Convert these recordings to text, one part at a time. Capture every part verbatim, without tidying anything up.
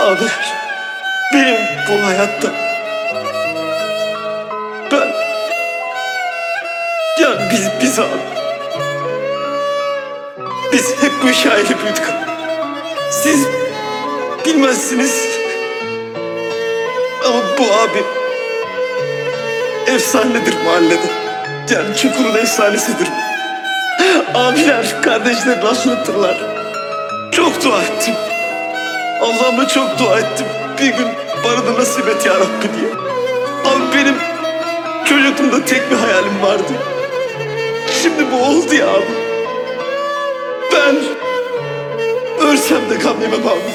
Abiler, benim bu hayatta ben ya biz biz abi biz hep bu hikayeyle büyüdük. Siz bilmezsiniz ama bu abi efsanedir mahallede. Yani Çukur'un efsanesidir. Abiler, kardeşler nasıl unutturlar? Çok dua ettim. Allah'ıma çok dua ettim. Bir gün bana da nasip et ya Rabbi diye. Abi benim çocukluğumda tek bir hayalim vardı. Şimdi bu oldu ya abi. Ben ölsem de gam yemem abi.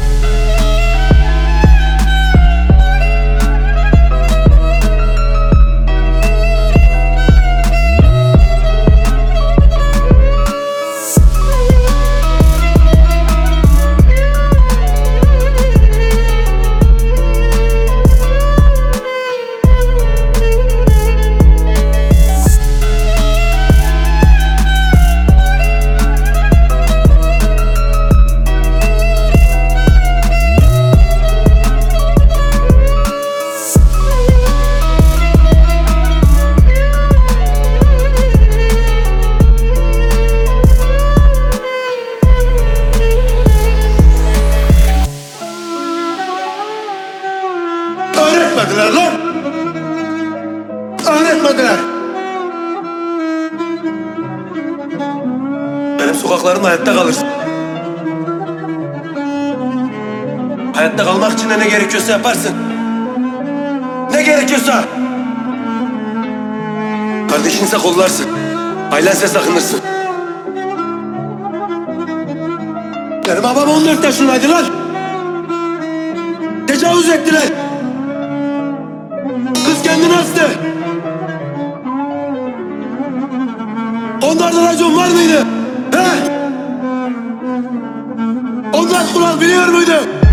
Öğretmediler lan! Öğretmediler! Benim sokaklarımda hayatta kalırsın. Hayatta kalmak için de ne gerekiyorsa yaparsın. Ne gerekiyorsa. Kardeşinse kollarsın. Ailense sakınırsın. Benim babam on dört yaşındaydı lan! Tecavüz ettiler! Kız kendini astı! Onlarda racon var mıydı? He? Onlar kural biliyor muydu?